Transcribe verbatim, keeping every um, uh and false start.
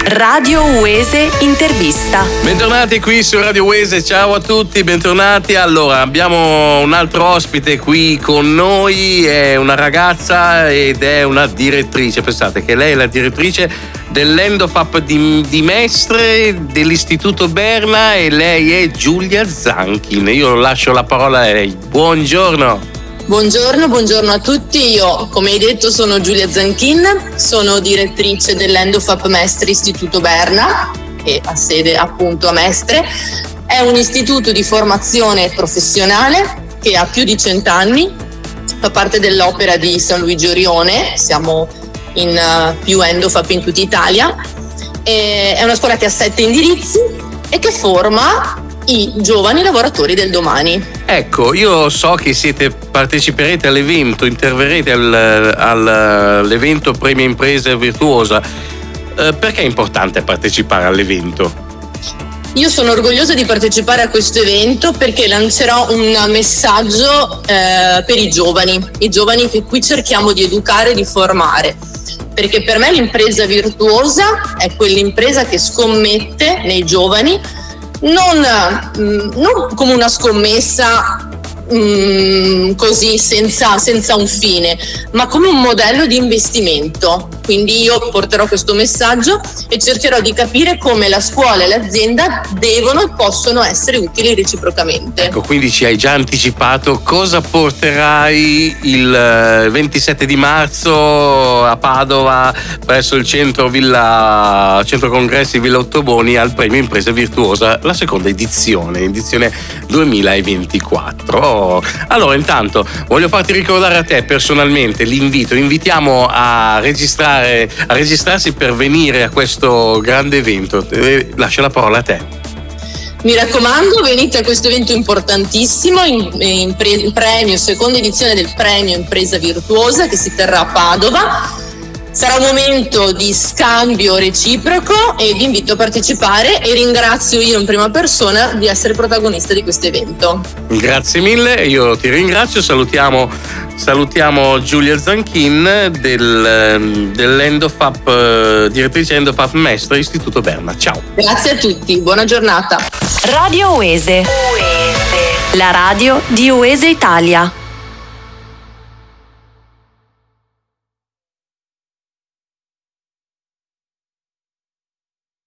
Radio Uese Intervista. Bentornati qui su Radio Uese, ciao a tutti, bentornati. Allora, abbiamo un altro ospite qui con noi, è una ragazza ed è una direttrice. Pensate che lei è la direttrice dell'Endofap di, di Mestre, dell'Istituto Berna, e lei è Giulia Zanchin. Io lascio la parola a lei. Buongiorno. Buongiorno, buongiorno a tutti. Io, come hai detto, sono Giulia Zanchin, sono direttrice dell'Endofap Mestre Istituto Berna, che ha sede appunto a Mestre. È un istituto di formazione professionale che ha più di cent'anni, fa parte dell'opera di San Luigi Orione, siamo in uh, più Endofap in tutta Italia. E è una scuola che ha sette indirizzi e che forma i giovani lavoratori del domani. Ecco, io so che siete parteciperete all'evento, interverrete al, al, all'evento Premio Impresa Virtuosa. Eh, perché è importante partecipare all'evento? Io sono orgogliosa di partecipare a questo evento perché lancerò un messaggio eh, per i giovani, i giovani che qui cerchiamo di educare e di formare. Perché per me l'impresa virtuosa è quell'impresa che scommette nei giovani, non, non come una scommessa mm, così senza, senza un fine, ma come un modello di investimento. Quindi io porterò questo messaggio e cercherò di capire come la scuola e l'azienda devono e possono essere utili reciprocamente. Ecco, quindi ci hai già anticipato cosa porterai il ventisette di marzo a Padova presso il centro Villa Centro Congressi Villa Ottoboni al Premio Impresa Virtuosa, la seconda edizione, edizione duemilaventiquattro. Oh, allora, intanto voglio farti ricordare a te personalmente l'invito. Invitiamo a registrare a registrarsi per venire a questo grande evento. Lascio la parola a te. Mi raccomando, venite a questo evento importantissimo, in, in, pre, in premio, seconda edizione del Premio Impresa Virtuosa che si terrà a Padova. Sarà un momento di scambio reciproco e vi invito a partecipare e ringrazio io in prima persona di essere protagonista di questo evento. Grazie mille, io ti ringrazio, salutiamo, salutiamo Giulia Zanchin del, dell'Endofap, direttrice Endofap Mestre Istituto Berna. Ciao. Grazie a tutti, buona giornata. Radio Uese, la radio di Uese Italia.